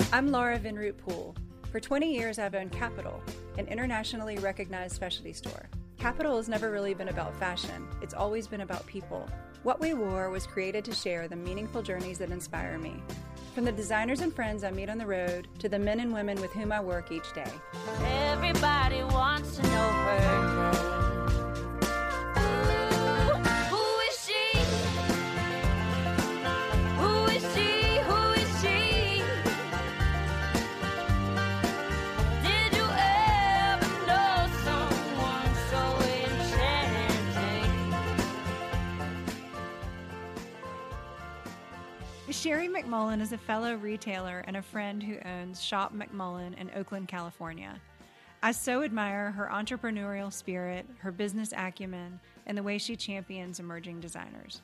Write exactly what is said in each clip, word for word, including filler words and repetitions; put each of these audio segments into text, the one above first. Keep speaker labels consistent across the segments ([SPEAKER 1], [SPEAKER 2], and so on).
[SPEAKER 1] I'm Laura Vinroot Poole. For twenty years, I've owned Capital, an internationally recognized specialty store. Capital has never really been about fashion. It's always been about people. What We Wore was created to share the meaningful journeys that inspire me. From the designers and friends I meet on the road to the men and women with whom I work each day.
[SPEAKER 2] Everybody wants to know her name.
[SPEAKER 3] Sherry McMullen is a fellow retailer and a friend who owns Shop McMullen in Oakland, California. I so admire her entrepreneurial spirit, her business acumen, and the way she champions emerging designers.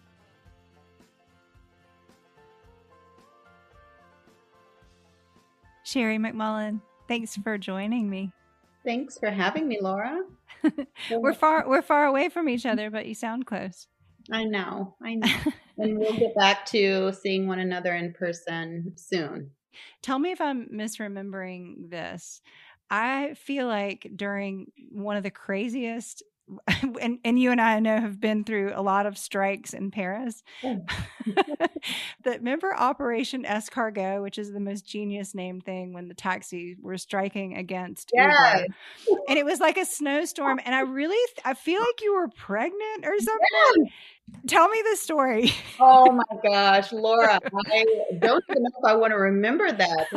[SPEAKER 3] Sherry McMullen, thanks for joining me.
[SPEAKER 4] Thanks for having me, Laura.
[SPEAKER 3] we're far we're far away from each other, but you sound close.
[SPEAKER 4] I know, I know. And we'll get back to seeing one another in person soon.
[SPEAKER 3] Tell me if I'm misremembering this. I feel like during one of the craziest, and, and you and I know have been through a lot of strikes in Paris. Oh. That remember Operation Escargot, which is the most genius named thing when the taxis were striking against
[SPEAKER 4] yes.
[SPEAKER 3] Uber. And it was like a snowstorm. And I really, I feel like you were pregnant or something. Yes. Tell me the story.
[SPEAKER 4] Oh my gosh, Laura, I don't even know if I want to remember that.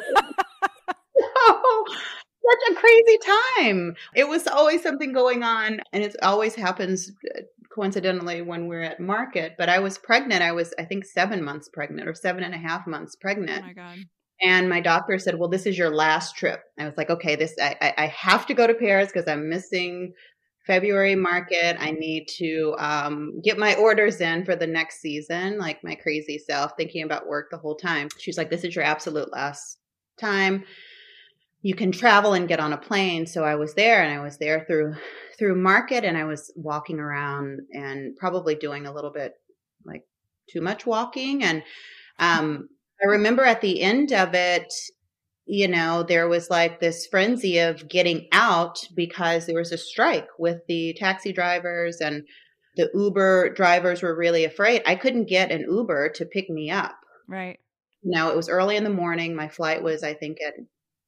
[SPEAKER 4] Oh, such a crazy time. It was always something going on, and it always happens coincidentally when we're at market. But I was pregnant. I was, I think, seven months pregnant or seven and a half months pregnant.
[SPEAKER 3] Oh my God.
[SPEAKER 4] And my doctor said, well, this is your last trip. I was like, okay, this I, I, I have to go to Paris because I'm missing February market. I need to um, get my orders in for the next season, like my crazy self, thinking about work the whole time. She's like, this is your absolute last time. You can travel and get on a plane. So I was there, and I was there through through market, and I was walking around and probably doing a little bit like too much walking. And um, I remember at the end of it, you know, there was like this frenzy of getting out because there was a strike with the taxi drivers, and the Uber drivers were really afraid. I couldn't get an Uber to pick me up.
[SPEAKER 3] Right.
[SPEAKER 4] You know, it was early in the morning. My flight was, I think, at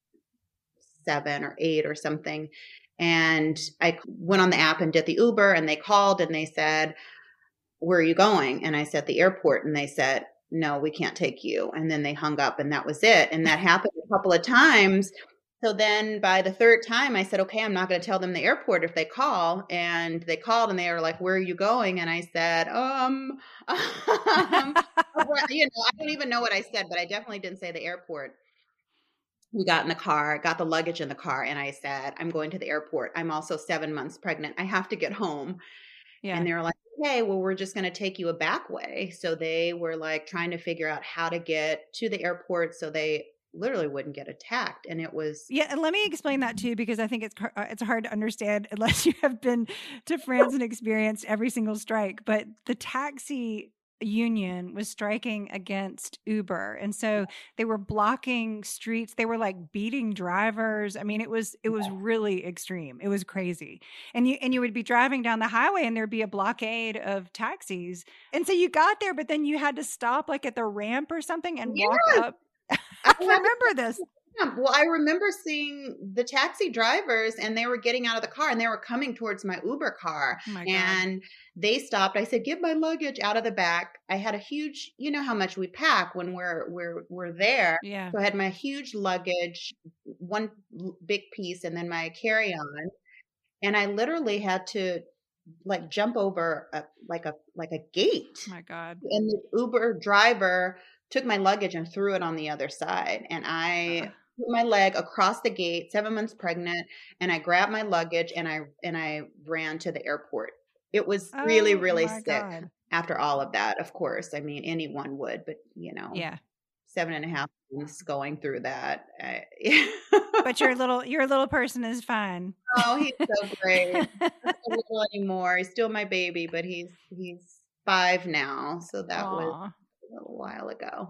[SPEAKER 4] seven or eight or something. And I went on the app and did the Uber, and they called and they said, where are you going? And I said, the airport. And they said, no, we can't take you. And then they hung up, and that was it. And that happened a couple of times. So then by the third time I said, okay, I'm not going to tell them the airport if they call. And they called, and they were like, where are you going? And I said, um, um you know, I don't even know what I said, but I definitely didn't say the airport. We got in the car, got the luggage in the car, and I said, I'm going to the airport. I'm also seven months pregnant. I have to get home. Yeah. And they were like, okay, well, we're just going to take you a back way. So they were like trying to figure out how to get to the airport so they literally wouldn't get attacked. And it was.
[SPEAKER 3] Yeah. And let me explain that too, because I think it's, it's hard to understand unless you have been to France and experienced every single strike. But the taxi union was striking against Uber. And so they were blocking streets. They were like beating drivers. I mean, it was, it was really extreme. It was crazy. And you, and you would be driving down the highway, and there'd be a blockade of taxis. And so you got there, but then you had to stop like at the ramp or something and walk yes. up. I remember this.
[SPEAKER 4] Yeah. Well, I remember seeing the taxi drivers, and they were getting out of the car, and they were coming towards my Uber car.
[SPEAKER 3] Oh my
[SPEAKER 4] and they stopped. I said, "Get my luggage out of the back." I had a huge, you know how much we pack when we're we're we're there.
[SPEAKER 3] Yeah.
[SPEAKER 4] So I had my huge luggage, one big piece, and then my carry-on, and I literally had to like jump over a, like a like a gate.
[SPEAKER 3] Oh my God.
[SPEAKER 4] And the Uber driver took my luggage and threw it on the other side. And I uh. put my leg across the gate, seven months pregnant, and I grabbed my luggage and I and I ran to the airport. It was
[SPEAKER 3] oh,
[SPEAKER 4] really, really sick
[SPEAKER 3] God.
[SPEAKER 4] After all of that, of course. I mean, anyone would, but you know,
[SPEAKER 3] yeah,
[SPEAKER 4] seven and a half months going through that. I,
[SPEAKER 3] but your little your little person is fine.
[SPEAKER 4] Oh, he's so great. He's not a little anymore. He's still my baby, but he's he's five now. So that Aww. was a little while ago.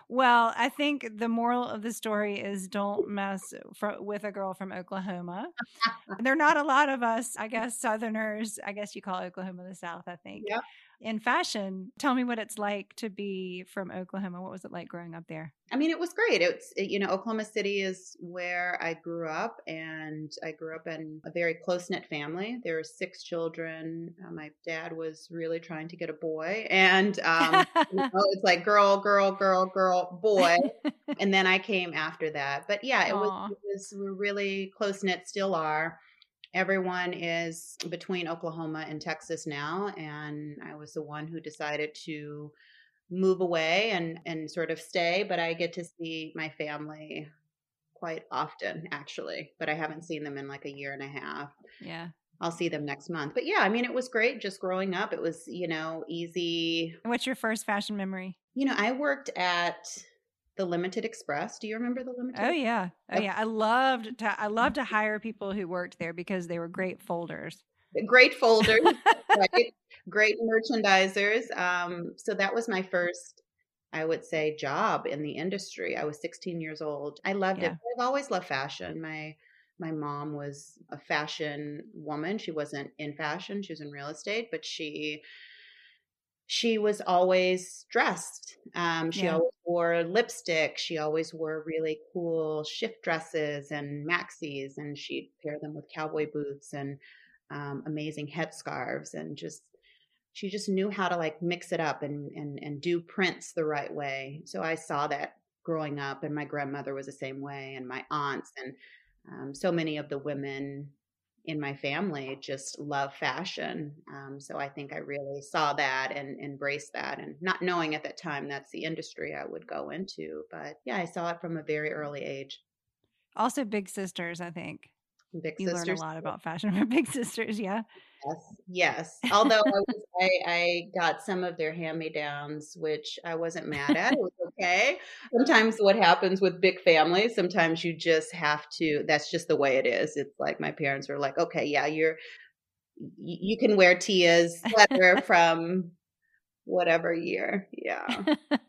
[SPEAKER 3] Well, I think the moral of the story is don't mess fr- with a girl from Oklahoma. There are not a lot of us, I guess, Southerners. I guess you call Oklahoma the South, I think.
[SPEAKER 4] Yeah.
[SPEAKER 3] In fashion, tell me what it's like to be from Oklahoma. What was it like growing up there?
[SPEAKER 4] I mean, it was great. It's, it, you know, Oklahoma City is where I grew up, and I grew up in a very close-knit family. There were six children. Uh, my dad was really trying to get a boy, and um, you know, it's like girl, girl, girl, girl, boy. And then I came after that. But yeah, it was,
[SPEAKER 3] Aw.
[SPEAKER 4] it was we're really close-knit, still are. Everyone is between Oklahoma and Texas now, and I was the one who decided to move away and and sort of stay, but I get to see my family quite often, actually, but I haven't seen them in like a year and a half.
[SPEAKER 3] Yeah.
[SPEAKER 4] I'll see them next month. But yeah, I mean, it was great just growing up. It was, you know, easy.
[SPEAKER 3] And what's your first fashion memory?
[SPEAKER 4] You know, I worked at the Limited Express. Do you remember the Limited?
[SPEAKER 3] Oh yeah. Oh
[SPEAKER 4] Okay.
[SPEAKER 3] yeah. I loved to I loved to hire people who worked there because they were great folders.
[SPEAKER 4] Great folders, right? Great merchandisers. Um, so that was my first, I would say, job in the industry. I was sixteen years old. I loved
[SPEAKER 3] Yeah.
[SPEAKER 4] it. I've always loved fashion. My my mom was a fashion woman. She wasn't in fashion. She was in real estate, but she she was always dressed. Um, she
[SPEAKER 3] Yeah.
[SPEAKER 4] always wore lipstick. She always wore really cool shift dresses and maxis, and she'd pair them with cowboy boots and um, amazing headscarves, and just she just knew how to like mix it up and and and do prints the right way. So I saw that growing up, and my grandmother was the same way, and my aunts, and um, so many of the women in my family just love fashion. Um, so I think I really saw that and embraced that, and not knowing at that time that's the industry I would go into. But yeah, I saw it from a very early age.
[SPEAKER 3] Also Big Sisters, I think.
[SPEAKER 4] Big
[SPEAKER 3] You learn a
[SPEAKER 4] sisters.
[SPEAKER 3] lot about fashion from Big Sisters, yeah.
[SPEAKER 4] Yes, yes. Although I, was, I, I got some of their hand-me-downs, which I wasn't mad at. It was okay. Sometimes what happens with big families, sometimes you just have to, that's just the way it is. It's like my parents were like, okay, yeah, you're, y- you can wear Tia's sweater from whatever year. Yeah.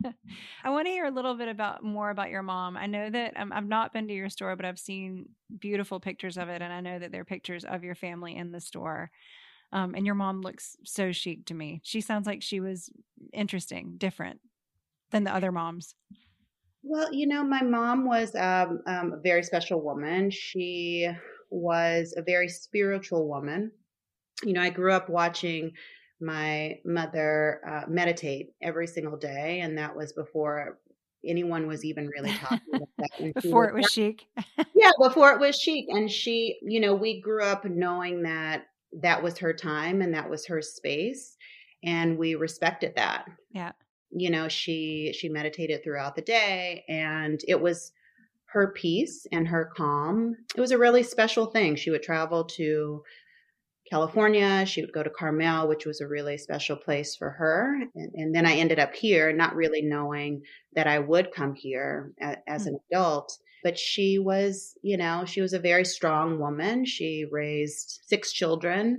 [SPEAKER 3] I want to hear a little bit about more about your mom. I know that um, I've not been to your store, but I've seen beautiful pictures of it, and I know that there are pictures of your family in the store. Um, and your mom looks so chic to me. She sounds like she was interesting, different than the other moms.
[SPEAKER 4] Well, you know, my mom was um, um, a very special woman. She was a very spiritual woman. You know, I grew up watching my mother uh, meditate every single day, and that was before anyone was even really talking about that. And she
[SPEAKER 3] Before
[SPEAKER 4] was-
[SPEAKER 3] it was chic.
[SPEAKER 4] yeah, before it was chic. And she, you know, we grew up knowing that that was her time and that was her space, and we respected that.
[SPEAKER 3] Yeah.
[SPEAKER 4] You know, she she meditated throughout the day, and it was her peace and her calm. It was a really special thing. She would travel to California. She would go to Carmel, which was a really special place for her. And, and then I ended up here, not really knowing that I would come here a, as an adult. But she was, you know, she was a very strong woman. She raised six children,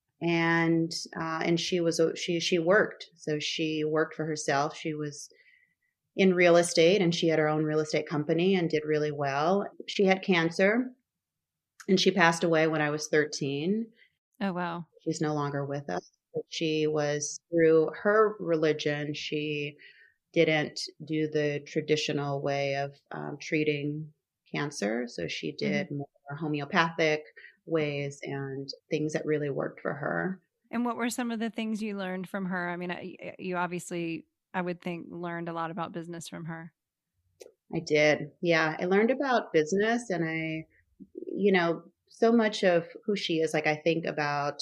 [SPEAKER 4] and uh, and she was a, she she worked. So she worked for herself. She was in real estate, and she had her own real estate company and did really well. She had cancer, and she passed away when I was thirteen.
[SPEAKER 3] Oh, wow.
[SPEAKER 4] She's no longer with us. But she was, through her religion, she didn't do the traditional way of um, treating cancer. So she did mm-hmm. more homeopathic ways and things that really worked for her.
[SPEAKER 3] And what were some of the things you learned from her? I mean, you obviously, I would think, learned a lot about business from her.
[SPEAKER 4] I did. Yeah. I learned about business, and I, you know, so much of who she is, like I think about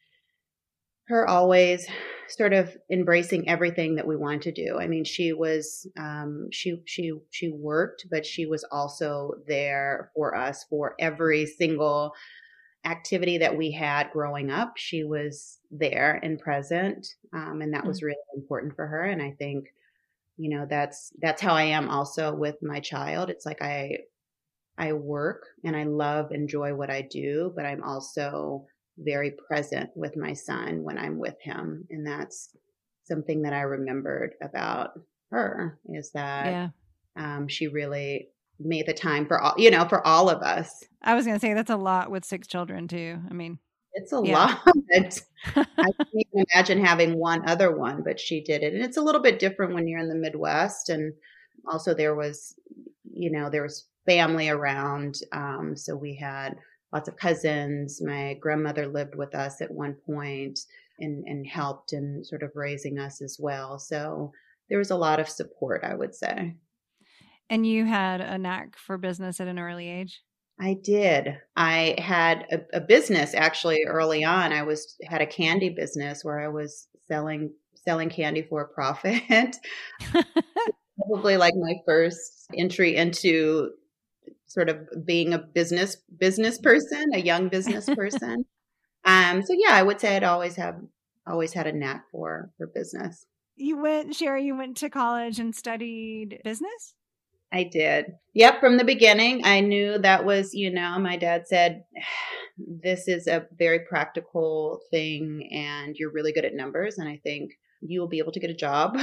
[SPEAKER 4] her always sort of embracing everything that we wanted to do. I mean, she was, um, she, she, she worked, but she was also there for us for every single activity that we had growing up. She was there and present. Um, and that mm-hmm. was really important for her. And I think, you know, that's, that's how I am also with my child. It's like, I, I work and I love, enjoy what I do, but I'm also very present with my son when I'm with him. And that's something that I remembered about her is that
[SPEAKER 3] Yeah.
[SPEAKER 4] um, she really made the time for all, you know, for all of us.
[SPEAKER 3] I was going to say that's a lot with six children too. I mean,
[SPEAKER 4] It's a
[SPEAKER 3] yeah.
[SPEAKER 4] lot. It's, I can't even imagine having one other one, but she did it. And it's a little bit different when you're in the Midwest. And also there was, you know, there was family around. Um, so we had lots of cousins. My grandmother lived with us at one point and, and helped in sort of raising us as well. So there was a lot of support, I would say.
[SPEAKER 3] And you had a knack for business at an early age?
[SPEAKER 4] I did. I had a, a business actually early on. I was had a candy business where I was selling selling candy for a profit. Probably like my first entry into sort of being a business business person, a young business person. um, so yeah, I would say I'd always have always had a knack for for business.
[SPEAKER 3] You went, Sherry, you went to college and studied business?
[SPEAKER 4] I did. Yep. From the beginning, I knew that was, you know, my dad said, this is a very practical thing and you're really good at numbers. And I think you will be able to get a job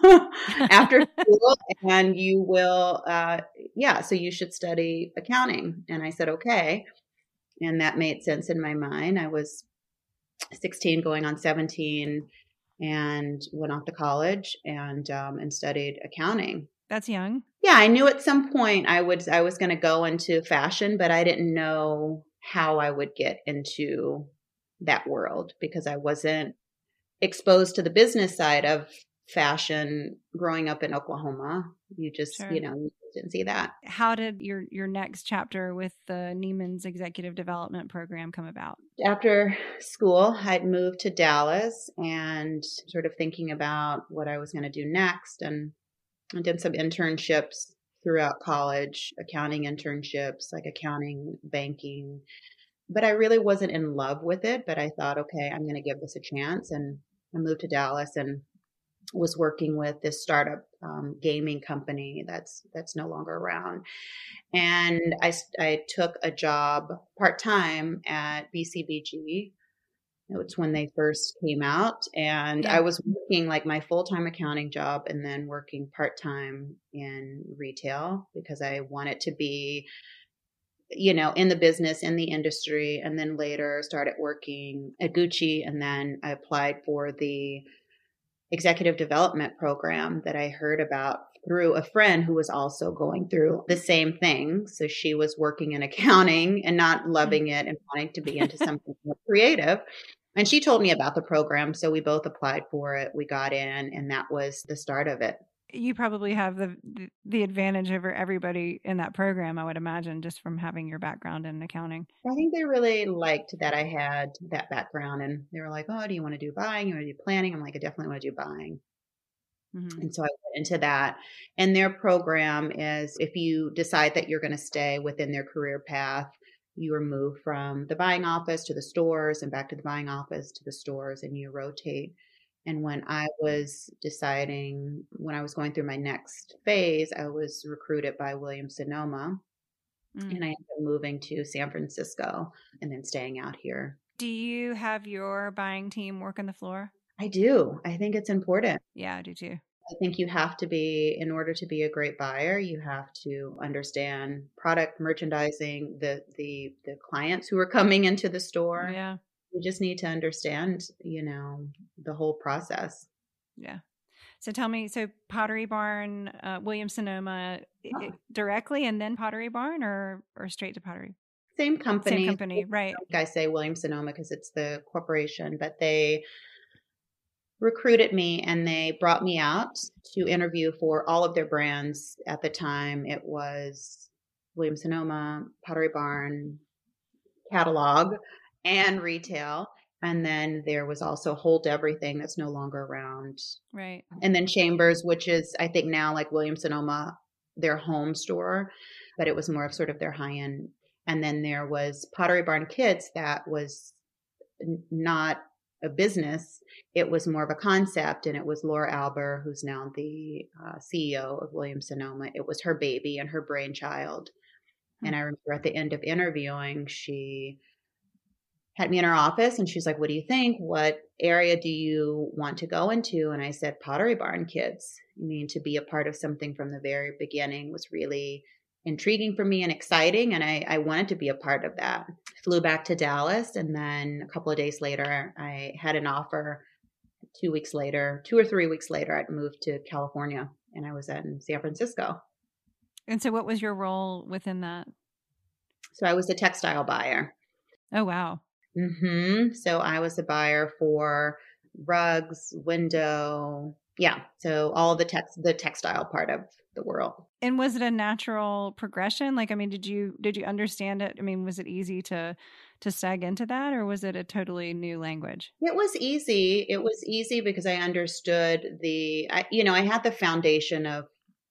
[SPEAKER 4] after school and you will, uh, yeah, so you should study accounting. And I said, okay. And that made sense in my mind. I was sixteen going on seventeen and went off to college and, um, and studied accounting.
[SPEAKER 3] That's young.
[SPEAKER 4] Yeah, I knew at some point I would I was going to go into fashion, but I didn't know how I would get into that world because I wasn't exposed to the business side of fashion growing up in Oklahoma. You just,
[SPEAKER 3] Sure.
[SPEAKER 4] you know, you didn't see that.
[SPEAKER 3] How did your your next chapter with the Neiman's Executive Development Program come about?
[SPEAKER 4] After school, I'd moved to Dallas and sort of thinking about what I was going to do next, and I did some internships throughout college, accounting internships, like accounting, banking. But I really wasn't in love with it. But I thought, okay, I'm going to give this a chance. And I moved to Dallas and was working with this startup um, gaming company that's that's no longer around. And I, I took a job part-time at B C B G. It's when they first came out. And
[SPEAKER 3] Yeah.
[SPEAKER 4] I was working like my full-time accounting job and then working part-time in retail because I wanted to be, you know, in the business, in the industry. And then later started working at Gucci. And then I applied for the executive development program that I heard about through a friend who was also going through the same thing. So she was working in accounting and not loving it and wanting to be into something more creative. And she told me about the program. So we both applied for it. We got in, and that was the start of it.
[SPEAKER 3] You probably have the the advantage over everybody in that program, I would imagine, just from having your background in accounting.
[SPEAKER 4] I think they really liked that I had that background. And they were like, oh, do you want to do buying? You want to do planning? I'm like, I definitely want to do buying. Mm-hmm. And so I went into that. And their program is if you decide that you're going to stay within their career path, you are moved from the buying office to the stores and back to the buying office to the stores, and you rotate. And when I was deciding, when I was going through my next phase, I was recruited by Williams Sonoma, mm. and I ended up moving to San Francisco and then staying out here.
[SPEAKER 3] Do you have your buying team work on the floor?
[SPEAKER 4] I do. I think it's important.
[SPEAKER 3] Yeah, I do too.
[SPEAKER 4] I think you have to be, in order to be a great buyer, you have to understand product merchandising, the the the clients who are coming into the store.
[SPEAKER 3] Yeah.
[SPEAKER 4] You just need to understand, you know, the whole process.
[SPEAKER 3] Yeah. So tell me, so Pottery Barn, uh, Williams Sonoma oh. it, directly and then Pottery Barn or or straight to Pottery?
[SPEAKER 4] Same company.
[SPEAKER 3] Same company, right.
[SPEAKER 4] I say Williams Sonoma because it's the corporation, but they recruited me and they brought me out to interview for all of their brands. At the time, it was Williams Sonoma, Pottery Barn, catalog, and retail. And then there was also Hold Everything that's no longer around.
[SPEAKER 3] Right.
[SPEAKER 4] And then Chambers, which is, I think now like Williams Sonoma, their home store, but it was more of sort of their high-end. And then there was Pottery Barn Kids that was not a business. It was more of a concept. And it was Laura Alber, who's now the uh, C E O of Williams Sonoma. It was her baby and her brainchild. Mm-hmm. And I remember at the end of interviewing, she had me in her office and she's like, what do you think? What area do you want to go into? And I said, Pottery Barn Kids. I mean, to be a part of something from the very beginning was really intriguing for me and exciting. And I, I wanted to be a part of that. Flew back to Dallas. And then a couple of days later, I had an offer. Two weeks later, two or three weeks later, I'd moved to California and I was in San Francisco.
[SPEAKER 3] And so what was your role within that?
[SPEAKER 4] So I was a textile buyer.
[SPEAKER 3] Oh, wow.
[SPEAKER 4] Mm-hmm. So I was a buyer for rugs, window. Yeah. So all the text, the textile part of the world.
[SPEAKER 3] And was it a natural progression? Like, I mean, did you, did you understand it? I mean, was it easy to, to seg into that, or was it a totally new language?
[SPEAKER 4] It was easy. It was easy because I understood the, I, you know, I had the foundation of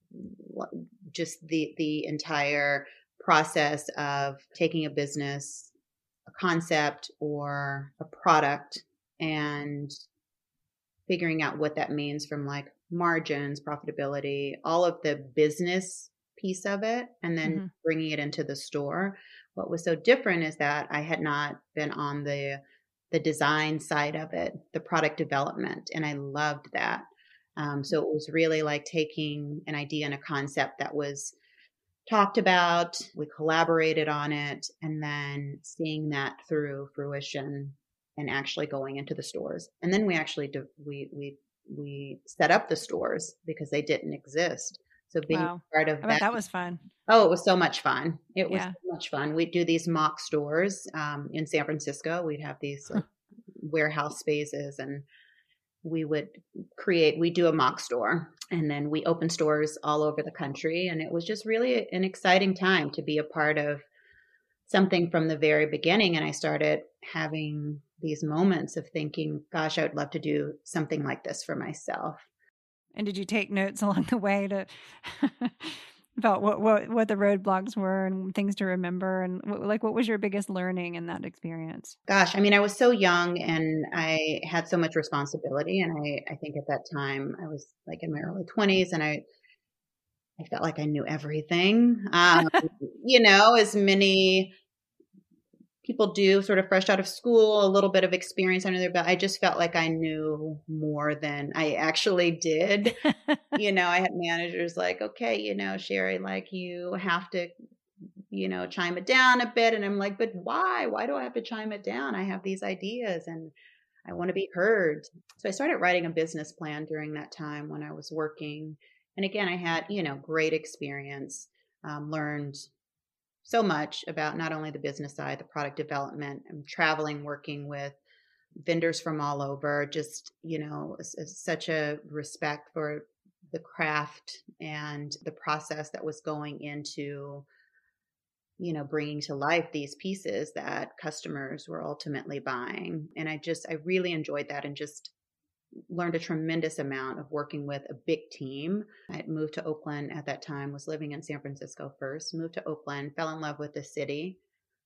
[SPEAKER 4] just the, the entire process of taking a business, a concept or a product and figuring out what that means from like margins, profitability, all of the business piece of it, and then mm-hmm. bringing it into the store. What was so different is that I had not been on the the design side of it, the product development, and I loved that. Um, so it was really like taking an idea and a concept that was talked about, we collaborated on it, and then seeing that through fruition and actually going into the stores. And then we actually do, we we we set up the stores because they didn't exist. So being
[SPEAKER 3] wow.
[SPEAKER 4] part of
[SPEAKER 3] I bet
[SPEAKER 4] that,
[SPEAKER 3] that was fun.
[SPEAKER 4] Oh, it was so much fun. It was
[SPEAKER 3] yeah.
[SPEAKER 4] so much fun. We'd do these mock stores um, in San Francisco. We'd have these like, warehouse spaces, and we would create, we do a mock store, and then we open stores all over the country. And it was just really an exciting time to be a part of something from the very beginning. And I started having these moments of thinking, gosh, I would love to do something like this for myself.
[SPEAKER 3] And did you take notes along the way to about what, what, what the roadblocks were and things to remember? And what, like, what was your biggest learning in that experience?
[SPEAKER 4] Gosh, I mean, I was so young and I had so much responsibility. And I, I think at that time I was like in my early twenties, and I, I felt like I knew everything, um, you know, as many people do, sort of fresh out of school, a little bit of experience under their belt. I just felt like I knew more than I actually did. You know, I had managers like, okay, you know, Sherry, like you have to, you know, chime it down a bit. And I'm like, but why? Why do I have to chime it down? I have these ideas and I want to be heard. So I started writing a business plan during that time when I was working. And again, I had, you know, great experience, um, learned so much about not only the business side, the product development, and traveling, working with vendors from all over, just, you know, such a respect for the craft and the process that was going into, you know, bringing to life these pieces that customers were ultimately buying. And I just, I really enjoyed that and just learned a tremendous amount of working with a big team. I had moved to Oakland at that time, was living in San Francisco first, moved to Oakland, fell in love with the city.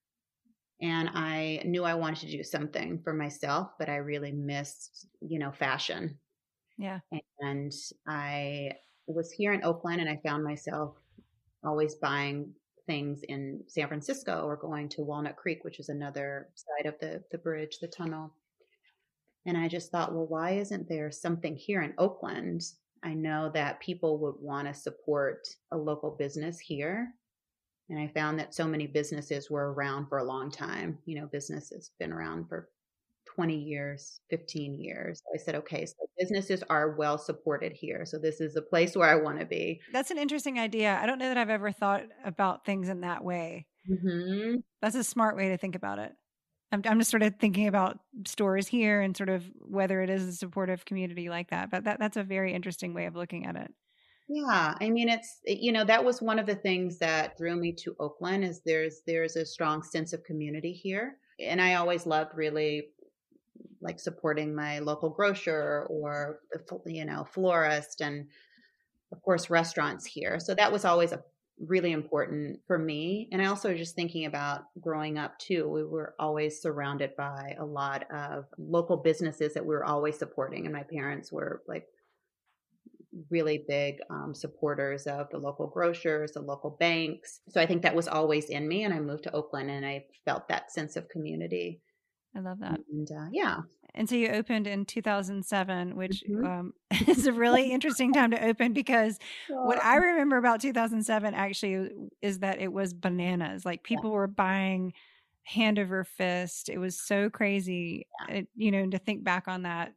[SPEAKER 4] And I knew I wanted to do something for myself, but I really missed, you know, fashion.
[SPEAKER 3] Yeah.
[SPEAKER 4] And I was here in Oakland and I found myself always buying things in San Francisco or going to Walnut Creek, which is another side of the, the bridge, the tunnel. And I just thought, well, why isn't there something here in Oakland? I know that people would want to support a local business here. And I found that so many businesses were around for a long time. You know, business has been around for twenty years, fifteen years. So I said, okay, so businesses are well supported here. So this is a place where I want to be.
[SPEAKER 3] That's an interesting idea. I don't know that I've ever thought about things in that way.
[SPEAKER 4] Mm-hmm.
[SPEAKER 3] That's a smart way to think about it. I'm, I'm just sort of thinking about stores here and sort of whether it is a supportive community like that. But that, that's a very interesting way of looking at it.
[SPEAKER 4] Yeah. I mean, it's, you know, that was one of the things that drew me to Oakland is there's, there's a strong sense of community here. And I always loved really like supporting my local grocer or, you know, florist and of course restaurants here. So that was always a really important for me. And I also just thinking about growing up too, we were always surrounded by a lot of local businesses that we were always supporting. And my parents were like really big um, supporters of the local grocers, the local banks. So I think that was always in me. And I moved to Oakland and I felt that sense of community
[SPEAKER 3] I love that.
[SPEAKER 4] And uh, yeah.
[SPEAKER 3] And so you opened in two thousand seven, which
[SPEAKER 4] Mhm.
[SPEAKER 3] um, is a really interesting time to open because what
[SPEAKER 4] Well,
[SPEAKER 3] I remember about two thousand seven actually is that it was bananas. Like
[SPEAKER 4] yeah,
[SPEAKER 3] people were buying hand over fist. It was so crazy,
[SPEAKER 4] yeah.
[SPEAKER 3] it, you know, to think back on that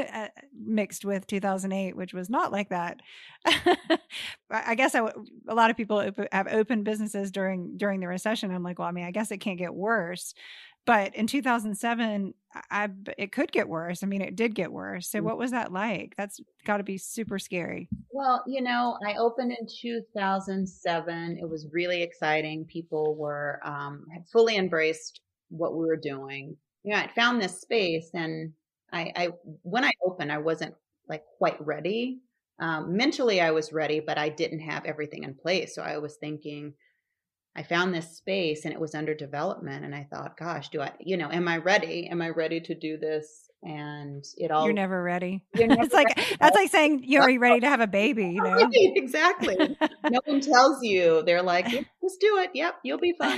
[SPEAKER 3] mixed with two thousand eight, which was not like that. I I guess I w- a lot of people op- have opened businesses during during the recession. I'm like, well, I mean, I guess it can't get worse. But in two thousand seven, I, I b- it could get worse. I mean, it did get worse. So what was that like? That's got to be super scary.
[SPEAKER 4] Well, you know, I opened in two thousand seven. It was really exciting. People were um, had fully embraced what we were doing. Yeah, I found this space, and I, I when I opened, I wasn't like quite ready. Um, mentally, I was ready, but I didn't have everything in place. So I was thinking, I found this space, and it was under development, and I thought, gosh, do I, you know, am I ready? Am I ready to do this? And it
[SPEAKER 3] You're
[SPEAKER 4] all,
[SPEAKER 3] never ready.
[SPEAKER 4] you're never
[SPEAKER 3] It's like that's like saying you're you ready to have a baby, you know?
[SPEAKER 4] Right, exactly. No one tells you. They're like, "Yeah, just do it. Yep, you'll be fine."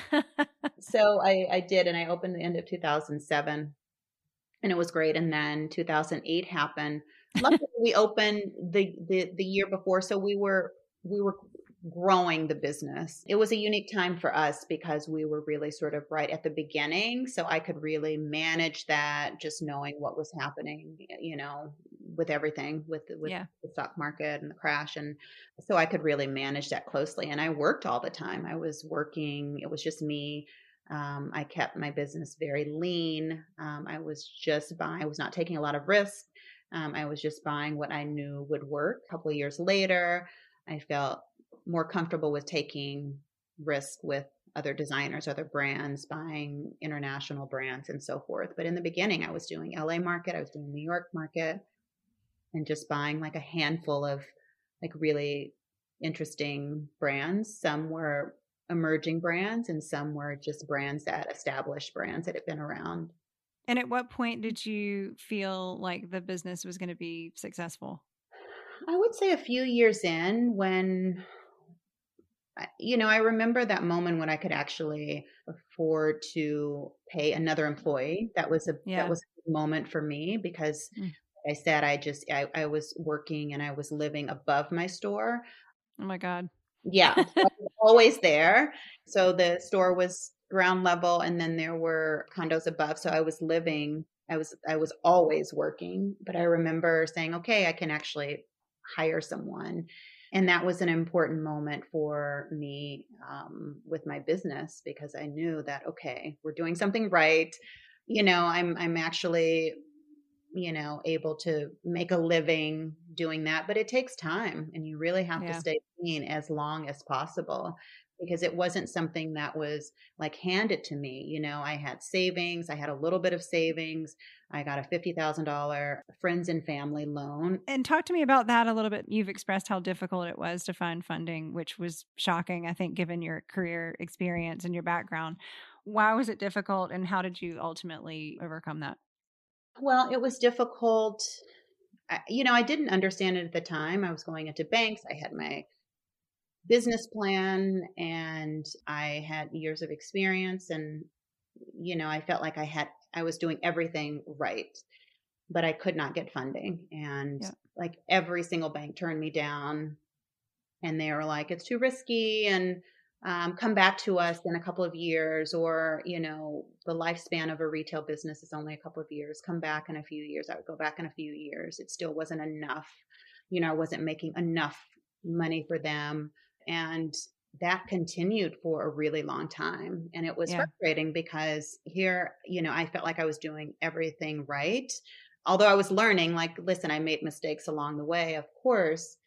[SPEAKER 4] So I, I did, and I opened the end of two thousand seven, and it was great. And then two thousand eight happened. Luckily, we opened the, the the year before, so we were we were growing the business. It was a unique time for us because we were really sort of right at the beginning, so I could really manage that, just knowing what was happening, you know, with everything, with with
[SPEAKER 3] Yeah.
[SPEAKER 4] the stock market and the crash, and so I could really manage that closely. And I worked all the time. I was working. It was just me. Um, I kept my business very lean. Um, I was just buying, I was not taking a lot of risk. Um, I was just buying what I knew would work. A couple of years later, I felt more comfortable with taking risk with other designers, other brands, buying international brands and so forth. But in the beginning, I was doing L A market, I was doing New York market, and just buying like a handful of like really interesting brands. Some were emerging brands, and some were just brands that established brands that had been around.
[SPEAKER 3] And at what point did you feel like the business was going to be successful?
[SPEAKER 4] I would say a few years in, when I- you know, I remember that moment when I could actually afford to pay another employee. That was a that
[SPEAKER 3] Yeah.
[SPEAKER 4] was a moment for me because
[SPEAKER 3] Mm.
[SPEAKER 4] like I said, I just I, I was working and I was living above my store.
[SPEAKER 3] Oh my God.
[SPEAKER 4] Yeah, so I was always there. So the store was ground level, and then there were condos above. So I was living, I was I was always working. But I remember saying, okay, I can actually hire someone. And that was an important moment for me, um, with my business, because I knew that, okay, we're doing something right. You know, I'm I'm actually, you know, able to make a living doing that. But it takes time, and you really have to
[SPEAKER 3] Yeah.
[SPEAKER 4] stay clean as long as possible, because it wasn't something that was like handed to me. You know, I had savings, I had a little bit of savings. I got a fifty thousand dollars friends and family loan.
[SPEAKER 3] And talk to me about that a little bit. You've expressed how difficult it was to find funding, which was shocking, I think, given your career experience and your background. Why was it difficult, and how did you ultimately overcome that?
[SPEAKER 4] Well, it was difficult. I, you know, I didn't understand it at the time. I was going into banks. I had my business plan, and I had years of experience, and you know, I felt like I had I was doing everything right, but I could not get funding, and
[SPEAKER 3] Yeah.
[SPEAKER 4] like every single bank turned me down, and they were like, it's too risky, and um, come back to us in a couple of years, or you know, the lifespan of a retail business is only a couple of years. Come back in a few years. I would go back in a few years. It still wasn't enough. You know, I wasn't making enough money for them, and that continued for a really long time. And it was
[SPEAKER 3] Yeah.
[SPEAKER 4] frustrating because here, you know, I felt like I was doing everything right. Although I was learning, like, listen, I made mistakes along the way, of course,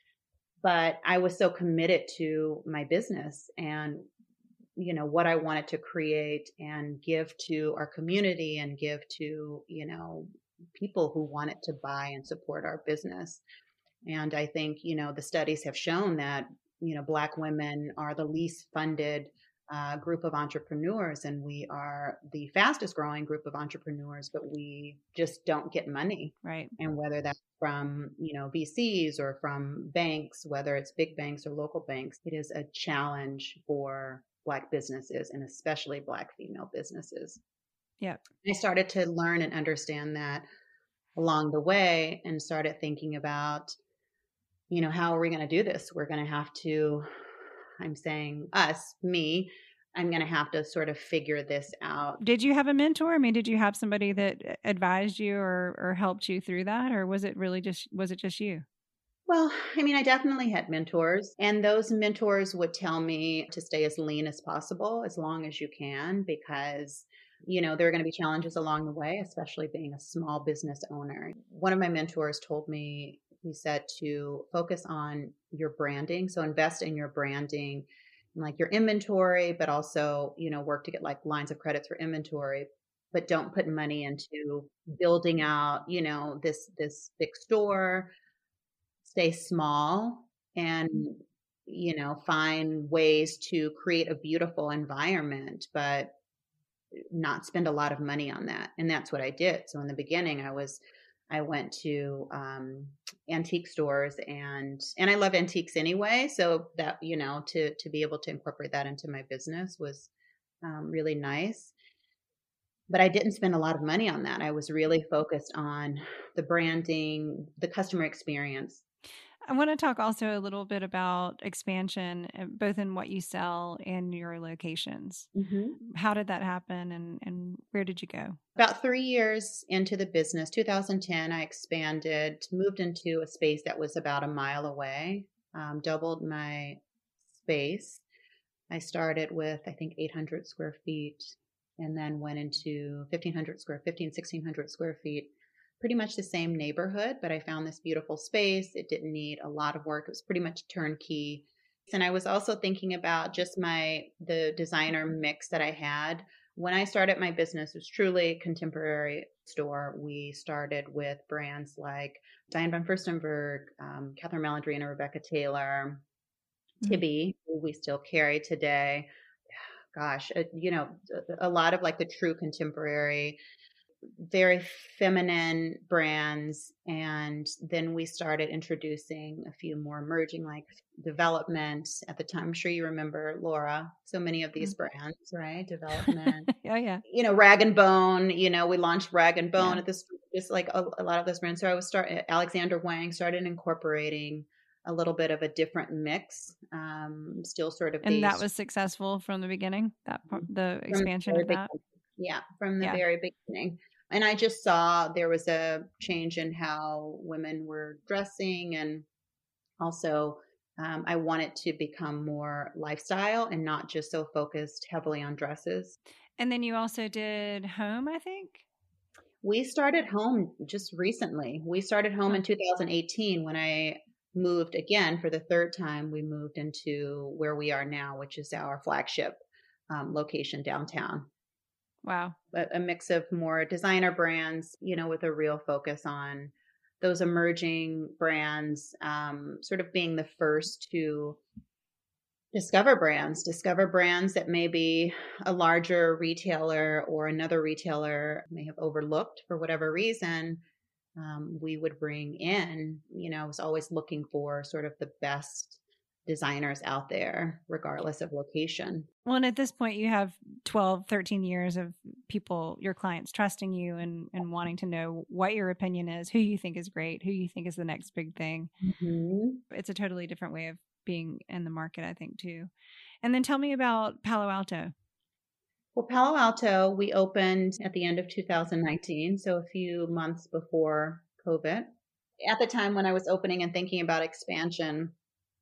[SPEAKER 4] but I was so committed to my business and, you know, what I wanted to create and give to our community and give to, you know, people who wanted to buy and support our business. And I think, you know, the studies have shown that, you know, Black women are the least funded uh, group of entrepreneurs, and we are the fastest growing group of entrepreneurs, but we just don't get money.
[SPEAKER 3] Right.
[SPEAKER 4] And whether that's from, you know, V Cs or from banks, whether it's big banks or local banks, it is a challenge for Black businesses, and especially Black female businesses.
[SPEAKER 3] Yeah.
[SPEAKER 4] I started to learn and understand that along the way and started thinking about, you know, how are we going to do this? We're going to have to, I'm saying us, me, I'm going to have to sort of figure this out.
[SPEAKER 3] Did you have a mentor? I mean, did you have somebody that advised you or, or helped you through that? Or was it really just, was it just you?
[SPEAKER 4] Well, I mean, I definitely had mentors, and those mentors would tell me to stay as lean as possible, as long as you can, because, you know, there are going to be challenges along the way, especially being a small business owner. One of my mentors told me, he said to focus on your branding. So invest in your branding, like your inventory, but also, you know, work to get like lines of credits for inventory, but don't put money into building out, you know, this, this big store. Stay small and, you know, find ways to create a beautiful environment, but not spend a lot of money on that. And that's what I did. So in the beginning, I was, I went to um, antique stores and, and I love antiques anyway. So that, you know, to, to be able to incorporate that into my business was um, really nice. But I didn't spend a lot of money on that. I was really focused on the branding, the customer experience.
[SPEAKER 3] I want to talk also a little bit about expansion, uh, both in what you sell and your locations.
[SPEAKER 4] Mm-hmm.
[SPEAKER 3] How did that happen and, and where did you go?
[SPEAKER 4] About three years into the business, two thousand ten, I expanded, moved into a space that was about a mile away, um, doubled my space. I started with, I think, eight hundred square feet and then went into fifteen hundred square, fifteen, sixteen hundred square feet. Pretty much the same neighborhood, but I found this beautiful space. It didn't need a lot of work. It was pretty much turnkey. And I was also thinking about just my, the designer mix that I had. When I started my business, it was truly a contemporary store. We started with brands like Diane von Furstenberg, um, Catherine Malandrina, Rebecca Taylor,
[SPEAKER 3] Mhm.
[SPEAKER 4] Tibby, who we still carry today. Gosh, uh, you know, a a lot of like the true contemporary, very feminine brands. And then we started introducing a few more emerging, like Development at the time. I'm sure you remember, Laura, so many of these brands, right? Development,
[SPEAKER 3] Oh, yeah.
[SPEAKER 4] you know, Rag and Bone, you know, we launched Rag and Bone
[SPEAKER 3] Yeah.
[SPEAKER 4] at this, just like a, a lot of those brands. So I was start Alexander Wang started incorporating a little bit of a different mix, um, still sort of
[SPEAKER 3] And that
[SPEAKER 4] based
[SPEAKER 3] was successful from the beginning, that part, the
[SPEAKER 4] from the
[SPEAKER 3] expansion
[SPEAKER 4] very
[SPEAKER 3] of that.
[SPEAKER 4] beginning. Yeah, from the
[SPEAKER 3] Yeah.
[SPEAKER 4] very beginning. And I just saw there was a change in how women were dressing. And also, um, I wanted to become more lifestyle and not just so focused heavily on dresses.
[SPEAKER 3] And then you also did home, I think.
[SPEAKER 4] We started home just recently. We started home
[SPEAKER 3] Huh.
[SPEAKER 4] in two thousand eighteen when I moved again for the third time. We moved into where we are now, which is our flagship um, location downtown.
[SPEAKER 3] Wow.
[SPEAKER 4] A, a mix of more designer brands, you know, with a real focus on those emerging brands, um, sort of being the first to discover brands, discover brands that maybe a larger retailer or another retailer may have overlooked for whatever reason. Um, we would bring in, you know, I was always looking for sort of the best designers out there, regardless of location.
[SPEAKER 3] Well, and at this point, you have twelve, thirteen years of people, your clients trusting you and, and wanting to know what your opinion is, who you think is great, who you think is the next big thing.
[SPEAKER 4] Mm-hmm.
[SPEAKER 3] It's a totally different way of being in the market, I think, too. And then tell me about Palo Alto.
[SPEAKER 4] Well, Palo Alto, we opened at the end of two thousand nineteen, so a few months before COVID. At the time when I was opening and thinking about expansion,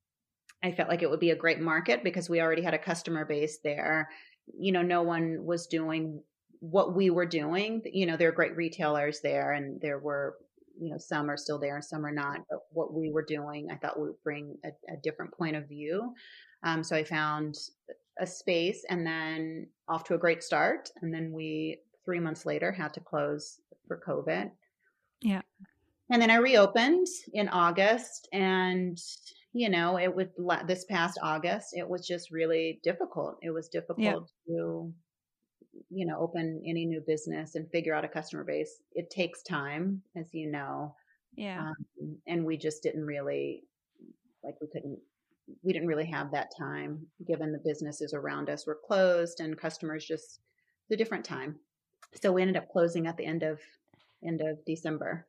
[SPEAKER 4] I felt like it would be a great market because we already had a customer base there. You know, no one was doing what we were doing. You know, there are great retailers there, and there were, you know, some are still there and some are not. But what we were doing, I thought would bring a, a different point of view. Um, so I found a space and then off to a great start. And then we, three months later, had to close for COVID.
[SPEAKER 3] Yeah.
[SPEAKER 4] And then I reopened in August, and you know, it was this past August, it was just really difficult. It was difficult
[SPEAKER 3] Yeah.
[SPEAKER 4] to, you know, open any new business and figure out a customer base. It takes time, as you know.
[SPEAKER 3] Yeah.
[SPEAKER 4] Um, and we just didn't really, like, we couldn't, we didn't really have that time given the businesses around us were closed and customers just, it's a different time. So we ended up closing at the end of end of December.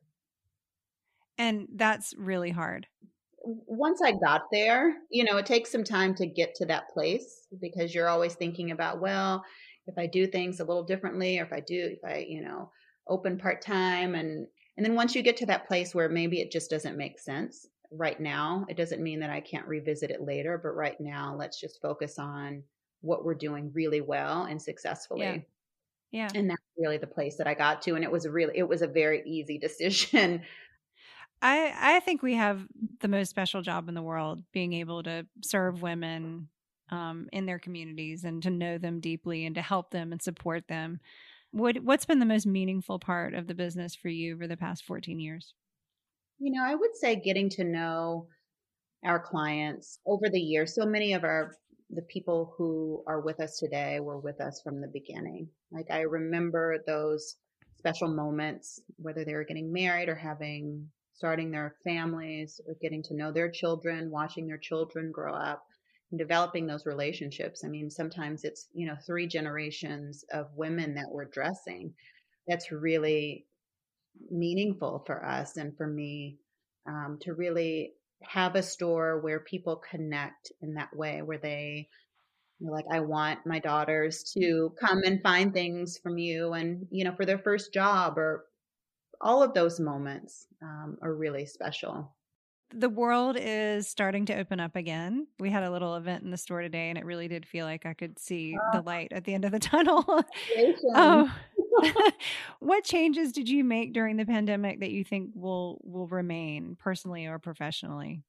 [SPEAKER 3] And that's really hard.
[SPEAKER 4] Once I got there, you know, it takes some time to get to that place because you're always thinking about, well, if I do things a little differently, or if I do, if I, you know, open part-time, and, and then once you get to that place where maybe it just doesn't make sense right now, it doesn't mean that I can't revisit it later, but right now let's just focus on what we're doing really well and successfully.
[SPEAKER 3] Yeah. Yeah.
[SPEAKER 4] And that's really the place that I got to. And it was a really, it was a very easy decision.
[SPEAKER 3] I, I think we have the most special job in the world, being able to serve women um, in their communities and to know them deeply and to help them and support them. What, what's been the most meaningful part of the business for you over the past fourteen years?
[SPEAKER 4] You know, I would say getting to know our clients over the years. So many of our the people who are with us today were with us from the beginning. Like I remember those special moments, whether they were getting married or having starting their families or getting to know their children, watching their children grow up and developing those relationships. I mean, sometimes it's, you know, three generations of women that we're dressing. That's really meaningful for us and for me, um, to really have a store where people connect in that way, where they, you know, like, I want my daughters to come and find things from you, and, you know, for their first job, or all of those moments um, are really special.
[SPEAKER 3] The world is starting to open up again. We had a little event in the store today, and it really did feel like I could see the light at the end of the tunnel. Oh, what changes did you make during the pandemic that you think will will remain personally or professionally?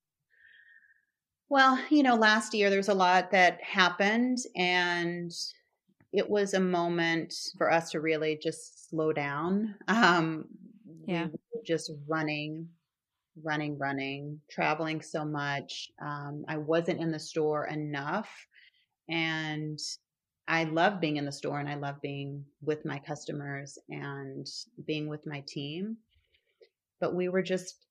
[SPEAKER 4] Well, you know, last year there was a lot that happened, and it was a moment for us to really just slow down. Um,
[SPEAKER 3] Yeah.
[SPEAKER 4] We were just running, running, running, traveling so much. Um, I wasn't in the store enough, and I love being in the store, and I love being with my customers and being with my team. But we were just,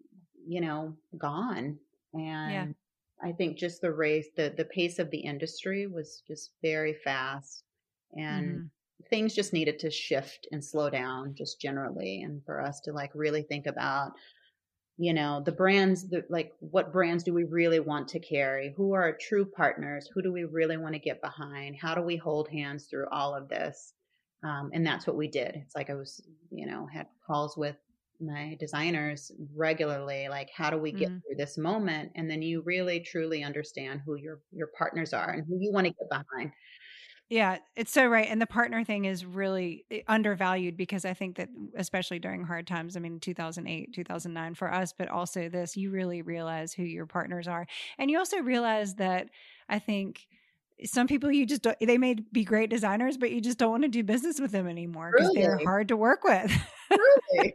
[SPEAKER 4] you know, gone. And
[SPEAKER 3] Yeah.
[SPEAKER 4] I think just the race, the, the pace of the industry was just very fast, and
[SPEAKER 3] hmm
[SPEAKER 4] things just needed to shift and slow down just generally. And for us to like really think about, you know, the brands that, like, what brands do we really want to carry? Who are our true partners? Who do we really want to get behind? How do we hold hands through all of this? Um, and that's what we did. It's like I was, you know, had calls with my designers regularly, like, how do we get
[SPEAKER 3] mm
[SPEAKER 4] through this moment? And then you really truly understand who your your partners are and who you want to get behind.
[SPEAKER 3] Yeah, it's so right. And the partner thing is really eh, undervalued, because I think that especially during hard times, I mean, two thousand eight, two thousand nine for us, but also this, you really realize who your partners are. And you also realize that I think some people you just don't, they may be great designers, but you just don't want to do business with them anymore because they're
[SPEAKER 4] Really,
[SPEAKER 3] hard to work with.
[SPEAKER 4] really.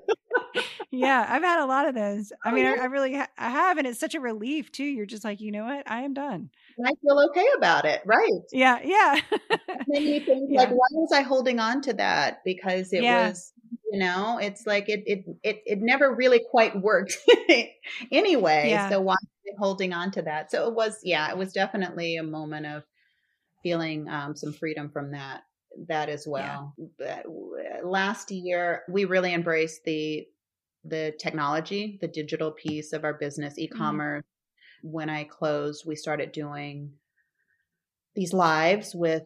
[SPEAKER 3] Yeah, I've had a lot of those. I
[SPEAKER 4] Oh,
[SPEAKER 3] mean, I,
[SPEAKER 4] yeah.
[SPEAKER 3] I really ha- I have, and it's such a relief too. You're just like, you know what? I am done.
[SPEAKER 4] And I feel okay about it, right?
[SPEAKER 3] Yeah, yeah,
[SPEAKER 4] Then you think like,
[SPEAKER 3] yeah,
[SPEAKER 4] why was I holding on to that? Because it
[SPEAKER 3] yeah,
[SPEAKER 4] was, you know, it's like it it it it never really quite worked anyway.
[SPEAKER 3] yeah,
[SPEAKER 4] So why am I holding on to that? So it was, yeah, it was definitely a moment of feeling um, some freedom from that that as
[SPEAKER 3] yeah.
[SPEAKER 4] well. But last year we really embraced the the technology, the digital piece of our business,
[SPEAKER 3] Mm.
[SPEAKER 4] e-commerce. When I closed, we started doing these lives with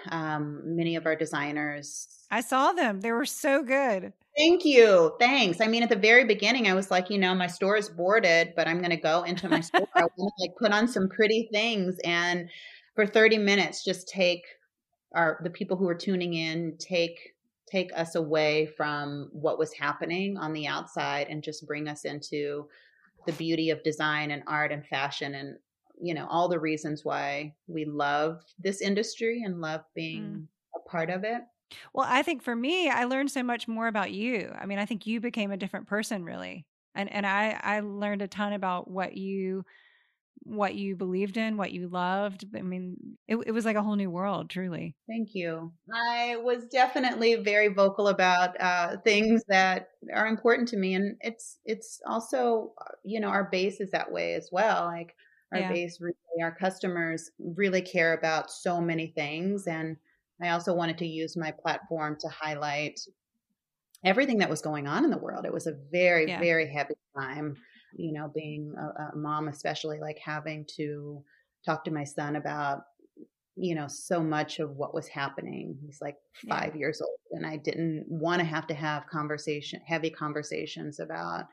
[SPEAKER 4] um, many of our designers.
[SPEAKER 3] I saw them. They were so good.
[SPEAKER 4] Thank you. Thanks. I mean, at the very beginning, I was like, you know, my store is boarded, but I'm going to go into my store. I want to like put on some pretty things, and for thirty minutes, just take our the people who are tuning in, take take us away from what was happening on the outside, and just bring us into the beauty of design and art and fashion, and, you know, all the reasons why we love this industry and love being
[SPEAKER 3] Mm.
[SPEAKER 4] a part of it.
[SPEAKER 3] Well, I think for me, I learned so much more about you. I mean, I think you became a different person, really, and and I I learned a ton about what you what you believed in, what you loved. I mean, it it was like a whole new world, truly.
[SPEAKER 4] Thank you. I was definitely very vocal about uh, things that are important to me, and it's it's also, uh, you know, our base is that way as well. Like our
[SPEAKER 3] Yeah.
[SPEAKER 4] base, really, our customers really care about so many things, and I also wanted to use my platform to highlight everything that was going on in the world. It was a very,
[SPEAKER 3] Yeah.
[SPEAKER 4] very heavy time, you know, being a, a mom, especially like having to talk to my son about, you know, so much of what was happening. He's like five
[SPEAKER 3] Yeah.
[SPEAKER 4] years old, and I didn't want to have to have conversation, heavy conversations about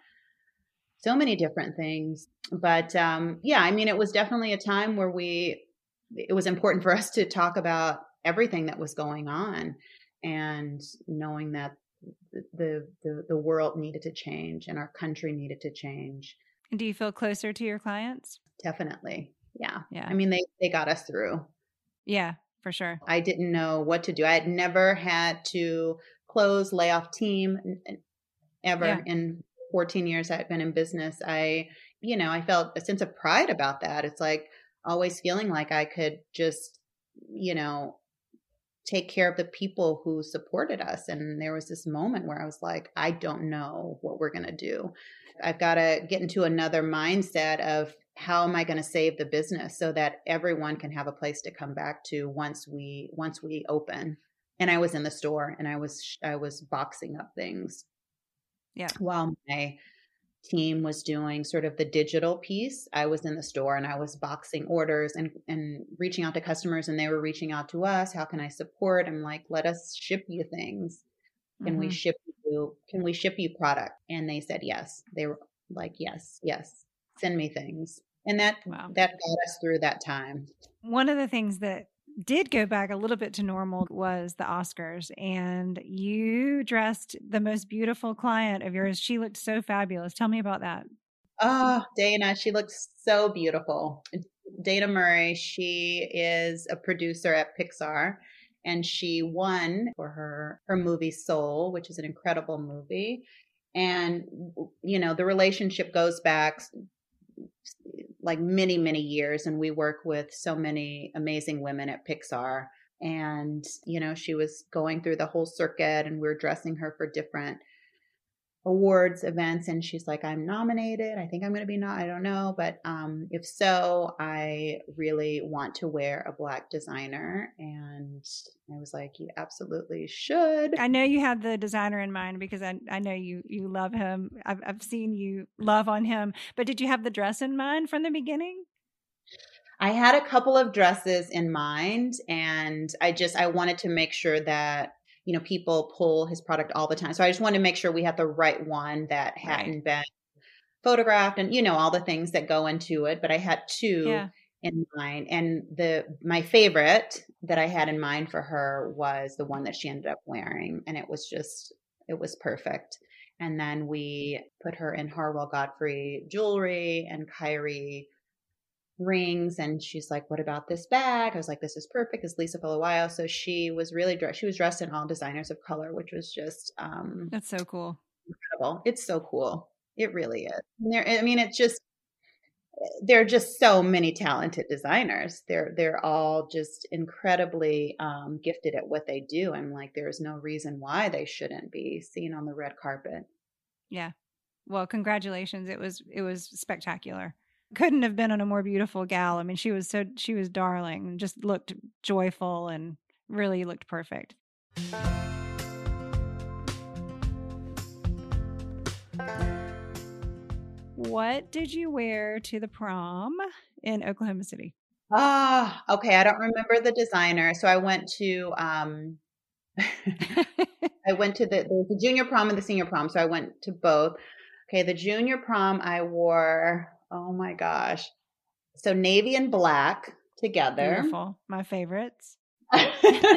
[SPEAKER 4] so many different things. But um, yeah, I mean, it was definitely a time where we, it was important for us to talk about everything that was going on, and knowing that the, the, the world needed to change and our country needed to change.
[SPEAKER 3] And do you feel closer to your clients?
[SPEAKER 4] Definitely. Yeah.
[SPEAKER 3] Yeah.
[SPEAKER 4] I mean, they, they got us through.
[SPEAKER 3] Yeah, for sure.
[SPEAKER 4] I didn't know what to do. I had never had to close, lay off team ever
[SPEAKER 3] Yeah.
[SPEAKER 4] in fourteen years I've been in business. I, you know, I felt a sense of pride about that. It's like always feeling like I could just, you know, take care of the people who supported us. And there was this moment where I was like, I don't know what we're going to do. I've got to get into another mindset of how am I going to save the business so that everyone can have a place to come back to once we, once we open. And I was in the store and I was, I was boxing up things.
[SPEAKER 3] Yeah.
[SPEAKER 4] While my team was doing sort of the digital piece, I was in the store and I was boxing orders and, and reaching out to customers, and they were reaching out to us. How can I support? I'm like, let us ship you things. Can
[SPEAKER 3] Mhm.
[SPEAKER 4] we ship you, can we ship you product? And they said, yes. They were like, yes, yes, send me things. And that,
[SPEAKER 3] Wow.
[SPEAKER 4] that got us through that time.
[SPEAKER 3] One of the things that did go back a little bit to normal was the Oscars, and you dressed the most beautiful client of yours. She looked so fabulous. Tell me about that.
[SPEAKER 4] Oh, Dana, she looks so beautiful. Dana Murray, she is a producer at Pixar, and she won for her, her movie Soul, which is an incredible movie. And, you know, the relationship goes back like many, many years. And we work with so many amazing women at Pixar. And, you know, she was going through the whole circuit and we we're dressing her for different awards events. And she's like, I'm nominated. I think I'm going to be not, I don't know. But um, if so, I really want to wear a Black designer. And I was like, you absolutely should.
[SPEAKER 3] I know you had the designer in mind because I, I know you, you love him. I've, I've seen you love on him, but did you have the dress in mind from the beginning?
[SPEAKER 4] I had a couple of dresses in mind, and I just, I wanted to make sure that, you know, people pull his product all the time. So I just wanted to make sure we had the right one that hadn't right. been photographed and, you know, all the things that go into it. But I had two yeah. in mind. And the, my favorite that I had in mind for her was the one that she ended up wearing. And it was just, it was perfect. And then we put her in Harwell Godfrey jewelry and Kyrie rings, and she's like, what about this bag? I was like, this is perfect. It's Lisa Fulawiyo. So she was really dressed. She was dressed in all designers of color, which was just um
[SPEAKER 3] that's so cool.
[SPEAKER 4] Incredible. It's so cool. It really is. And there, I mean, it's just there are just so many talented designers. They're they're all just incredibly um gifted at what they do. And like there's no reason why they shouldn't be seen on the red carpet.
[SPEAKER 3] Yeah. Well, congratulations. It was it was spectacular. Couldn't have been on a more beautiful gal. I mean, she was so, she was darling, just looked joyful and really looked perfect. What did you wear to the prom in Oklahoma City?
[SPEAKER 4] Ah, oh, okay. I don't remember the designer. So I went to, um, I went to the, the junior prom and the senior prom. So I went to both. Okay. The junior prom I wore, oh my gosh. So navy and black together.
[SPEAKER 3] Beautiful. My favorites.
[SPEAKER 4] uh,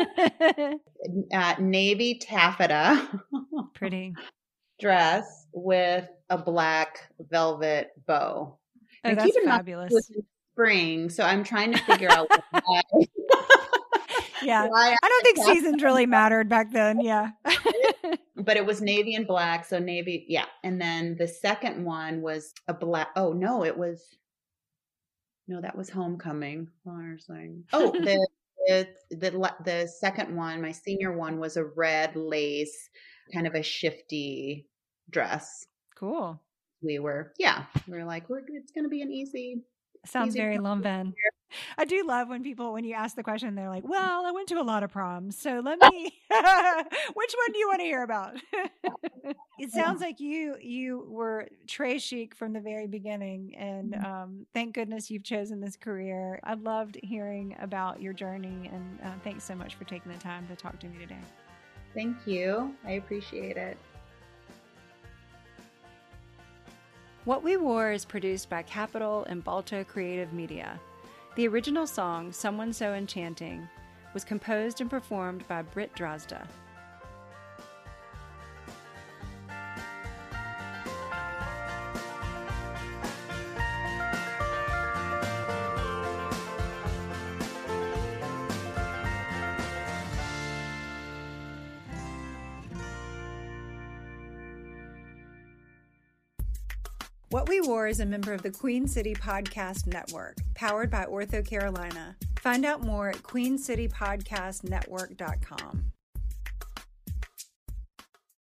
[SPEAKER 4] navy taffeta.
[SPEAKER 3] Pretty.
[SPEAKER 4] Dress with a black velvet bow.
[SPEAKER 3] Oh,
[SPEAKER 4] and
[SPEAKER 3] that's fabulous.
[SPEAKER 4] It was spring, so I'm trying to figure out why.
[SPEAKER 3] Yeah.
[SPEAKER 4] why
[SPEAKER 3] I don't think taffeta. Seasons really mattered back then. Yeah.
[SPEAKER 4] But it was navy and black. So navy. Yeah. And then the second one was a black. Oh no, it was, no, that was homecoming. Oh, the, the, the, the second one, my senior one was a red lace, kind of a shifty dress.
[SPEAKER 3] Cool.
[SPEAKER 4] We were, yeah, we were like, we're, it's going to be an easy,
[SPEAKER 3] Sounds
[SPEAKER 4] Easy
[SPEAKER 3] very
[SPEAKER 4] for-
[SPEAKER 3] Lonven. I do love when people, when you ask the question, they're like, well, I went to a lot of proms. So let me, which one do you want to hear about? It sounds like you, you were très chic from the very beginning. And um, thank goodness you've chosen this career. I loved hearing about your journey. And uh, thanks so much for taking the time to talk to me today.
[SPEAKER 4] Thank you. I appreciate it.
[SPEAKER 1] What We Wore is produced by Capital and Balto Creative Media. The original song, Someone So Enchanting, was composed and performed by Britt Drozda. What We Wore is a member of the Queen City Podcast Network, powered by Ortho Carolina. Find out more at queen city podcast network dot com.